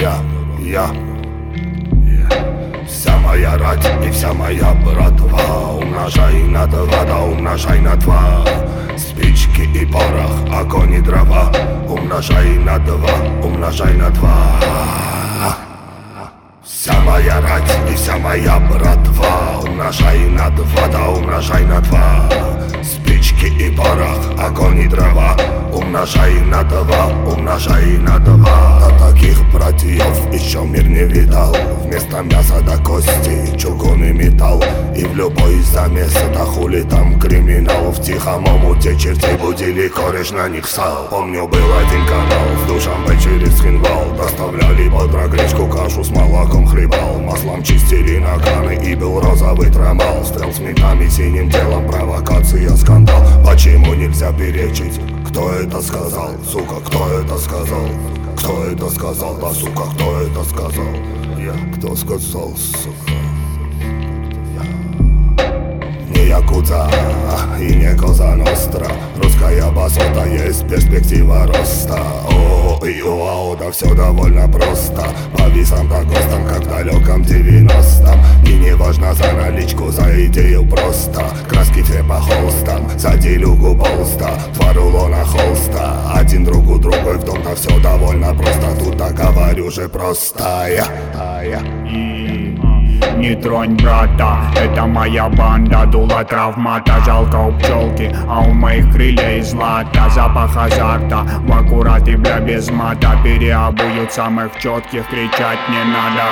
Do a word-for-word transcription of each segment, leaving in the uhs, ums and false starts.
Я, я, вся моя рать и вся моя братва, умножай на два, да умножай на два. Спички и порох, огонь и дрова, умножай на два, умножай на два. Вся моя рать и вся моя братва, умножай на два, да умножай на два. Спички и порох, огонь и дрова, умножай на два, умножай на два. Да таких братьев еще мир не видал. Вместо мяса до кости чугун и металл. И в любой замес это хули там криминал. В тихом омуте чертей будили, кореш на них сал. Помню, был один канал, в Душанбе через Хинвал. Доставляли бодро гречку, кашу с молоком хлебал. Маслом чистили наганы и был розовый трамал. Стрел с ментами, синим делом, провокация, скандал. Почему нельзя перечить? Кто это сказал? Сука, кто это сказал? Кто это сказал? Да, сука, кто это сказал? Я, кто сказал, сука? Не якудза и не коза ностра. Русская басота, есть перспектива роста. О, и уау, да все довольно просто. По висам да ГОСТам, как в далеком девяностом. И не важно за наличку, за идею просто. Краски все по холстам, за делюгу полста. Два рулона холста, один другу другой в дом. Да все довольно просто, тут так говорю же просто. Я, я. Не тронь брата, это моя банда. Дула травмата, жалко у пчелки, а у моих крылья из злата. Запах азарта, в аккурат и бля без мата. Переобуют самых четких, кричать не надо.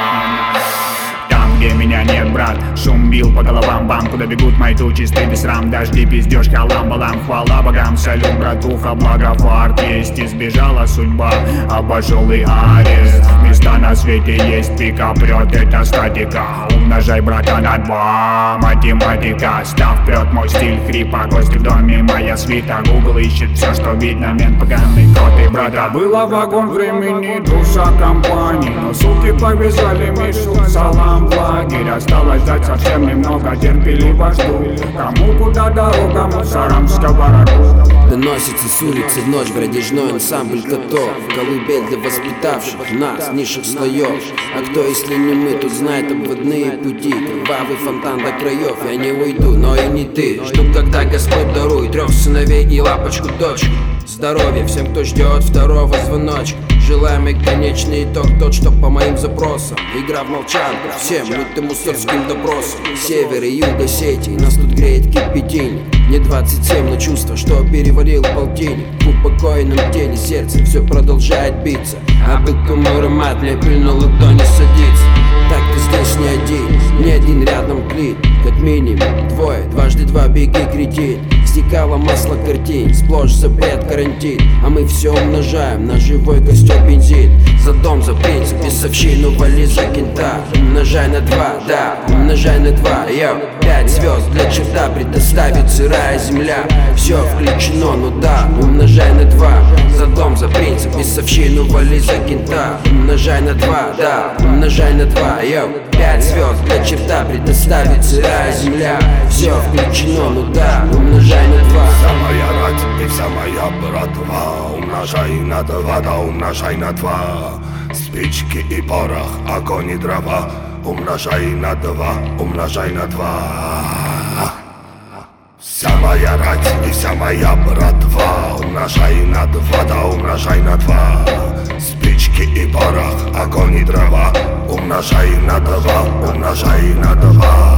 Там, где меня нет, брат, шум бил по головам бам. Куда бегут мои тучи, стыд без рам. Дожди, пиздеж, халам-балам, хвала богам. Салют, братуха, благо фарт есть. Избежала судьба, обошел и арест. Места на свете есть, пика прет, это статика. Умножай, брата, на два, математика. Став прет мой стиль хрипа, гости в доме, моя свита. Гугл ищет все, что видно, мент поганый кот и брата. Было вагон времени, душа компании. Но суки повязали Мишу, салам в лагерь. Осталось ждать совсем немного, терпеливо жду. Кому куда дорога, мусорам в сковороду. Доносится с улицы в ночь бродяжной ансамбль котов. Колыбель для воспитавших нас, низших слоев. А кто, если не мы, тут знает обводные пути. Кровавый фонтан до краев, я не уйду, но и не ты. Жду, когда Господь дарует трех сыновей и лапочку дочку. Здоровья всем, кто ждет второго звоночка. Желаемый конечный итог тот, что по моим запросам. Игра в молчанку, всем мутым мусорским допросам. Север и юг Осетии, нас тут греет кипятильник. Мне двадцать семь, но чувство, что перевалил полтинник. В упокоенном теле сердце все продолжает биться. А быком аромат мне пыльно ладони садится. Так ты здесь не один, ни один рядом клин. Как минимум двое, дважды два беги кредит. Стекало масло картин, сплошь запрет карантин. А мы все умножаем на живой костер бензин. За дом, за принцип, бесовщину вали за кента. Умножай на два, да, умножай на два. Йоу, пять звезд для черта предоставит сырая земля. Все включено, ну да, умножай на два. За дом, за принцип, бесовщину вали за кента. Умножай на два, да, умножай на два. Йоу, пять звезд для черта предоставит сырая земля. Все включено, ну да, умножай на два. Вся моя рать и вся моя братва, умножай на два, да умножай на два. Спички и порох, огонь и дрова, умножай на два, умножай на два. Вся моя рать и вся моя братва, умножай на два, да умножай на два. Спички и порох, огонь и дрова, умножай на два, умножай на два.